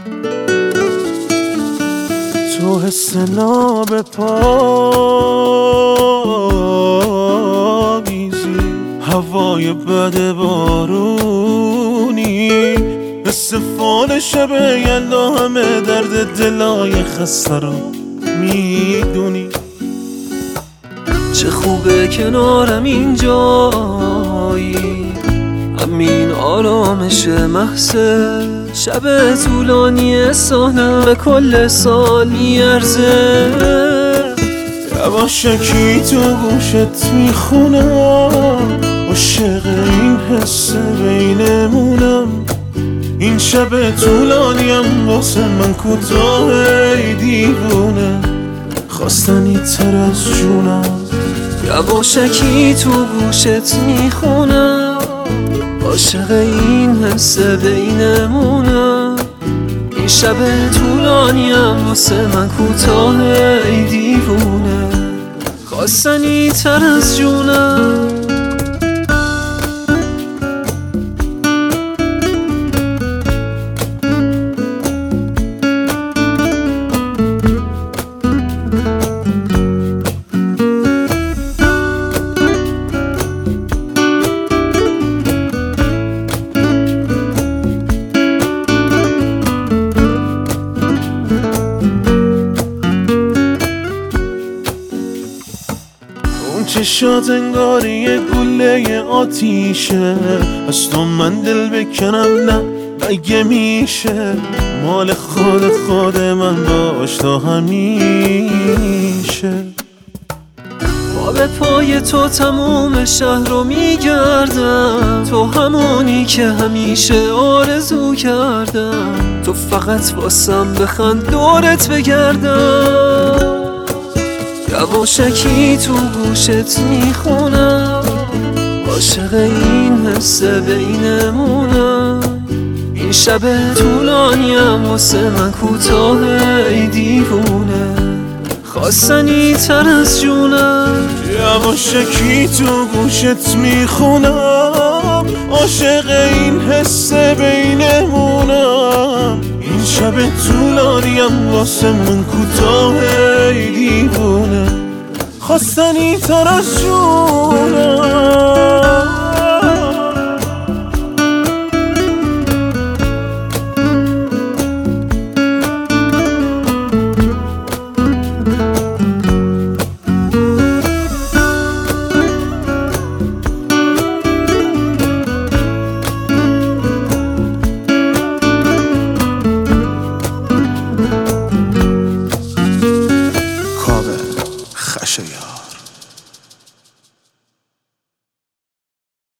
تو حس ناب پاییزی، هوای بد بارونی، حس فال شب یلدا، همه درد دلای خسته رو میدونی. چه خوبه کنارم اینجایی، همین آرامش محض. شب طولانی سالم به کل سال میارزه. یواشکی تو گوشت میخونم، عاشق این حس بینمونم. این شب طولانیم واسه من کوتاه، ای دیوونه خواستنی تر از جونم. یواشکی تو گوشت میخونم، عاشق این حس بینمونم. این شب طولانیم واسه من کوتاه، ای دیوونه خواستنی تر از جونم. چشات انگار یه گله آتیشه، از تو من دل بکنم نه مگه میشه؟ مال خود من باش تا همیشه. پا به پای تو تموم شهر رو میگردم، تو همونی که همیشه آرزو کردم. تو فقط واسم بخند دورت بگردم. یواشکی تو گوشت میخونم، عاشق این حس بینمونم. این شب طولانیم واسه من کوتاه، ای دیوونه خواستنی تر از جونم. یواشکی تو گوشت میخونم، عاشق این حس بینمونم. این شب طولانیم واسه من کوتاه، ای دیوونه خواستنی تر از جونم.